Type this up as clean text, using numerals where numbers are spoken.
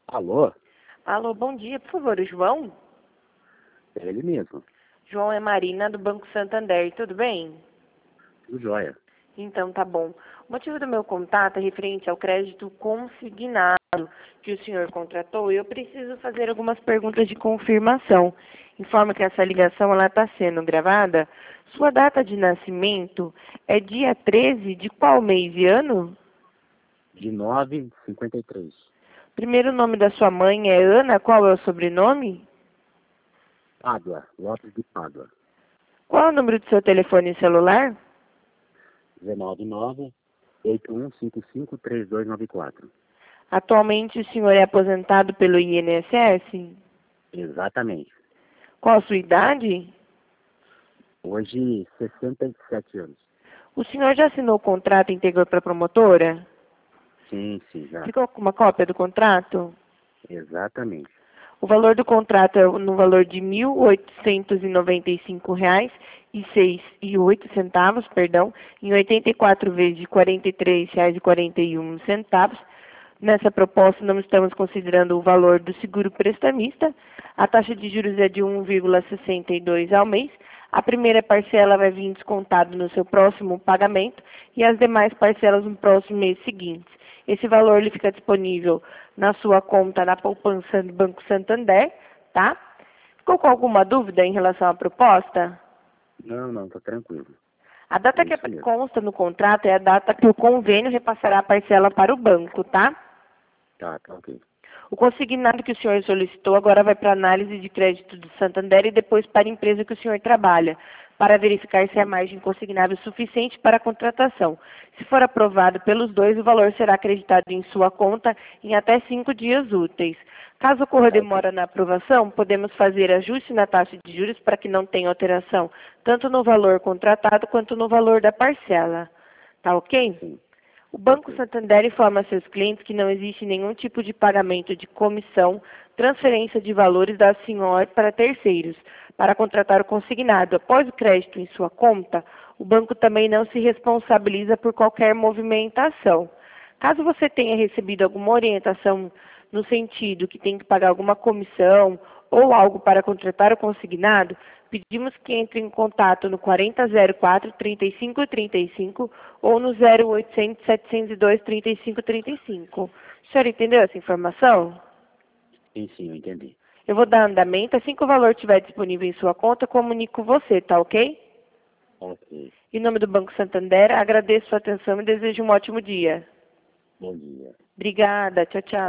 Alô? Alô, bom dia, por favor, o João? É ele mesmo. João é Marina, do Banco Santander, tudo bem? Tudo jóia. Então, tá bom. O motivo do meu contato é referente ao crédito consignado que o senhor contratou e eu preciso fazer algumas perguntas de confirmação. Informa que essa ligação está sendo gravada. Sua data de nascimento é dia 13 de qual mês e ano? De 9,53. Primeiro nome da sua mãe é Ana, qual é o sobrenome? Pádua. Lopes de Pádua. Qual é o número do seu telefone celular? 199-8155-3294. Atualmente o senhor é aposentado pelo INSS? Exatamente. Qual a sua idade? Hoje, 67 anos. O senhor já assinou o contrato integral para a promotora? Sim, já. Ficou com uma cópia do contrato? Exatamente. O valor do contrato é no valor de R$ 1.895,08, perdão, em 84 vezes de R$ 43,41. Nessa proposta, não estamos considerando o valor do seguro prestamista. A taxa de juros é de 1,62 ao mês. A primeira parcela vai vir descontado no seu próximo pagamento e as demais parcelas no próximo mês seguinte. Esse valor ele fica disponível na sua conta na poupança do Banco Santander, tá? Ficou com alguma dúvida em relação à proposta? Não, tá tranquilo. A data É que isso mesmo. consta no contrato é a data que o convênio repassará a parcela para o banco, tá? Tá ok. O consignado que o senhor solicitou agora vai para análise de crédito do Santander e depois para a empresa que o senhor trabalha, para verificar se a margem consignável é suficiente para a contratação. Se for aprovado pelos dois, o valor será acreditado em sua conta em até 5 dias úteis. Caso ocorra Tá ok. demora na aprovação, podemos fazer ajuste na taxa de juros para que não tenha alteração, tanto no valor contratado quanto no valor da parcela. Tá ok? Sim. O Banco Ok. Santander informa a seus clientes que não existe nenhum tipo de pagamento de comissão, transferência de valores da senhora para terceiros, para contratar o consignado. Após o crédito em sua conta, o banco também não se responsabiliza por qualquer movimentação. Caso você tenha recebido alguma orientação no sentido que tem que pagar alguma comissão ou algo para contratar o consignado, pedimos que entre em contato no 4004-3535 ou no 0800-702-3535. O senhor entendeu essa informação? Sim, eu entendi. Eu vou dar andamento. Assim que o valor estiver disponível em sua conta, eu comunico você, tá ok? Ok. Em nome do Banco Santander, agradeço sua atenção e desejo um ótimo dia. Bom dia. Obrigada. Tchau, tchau.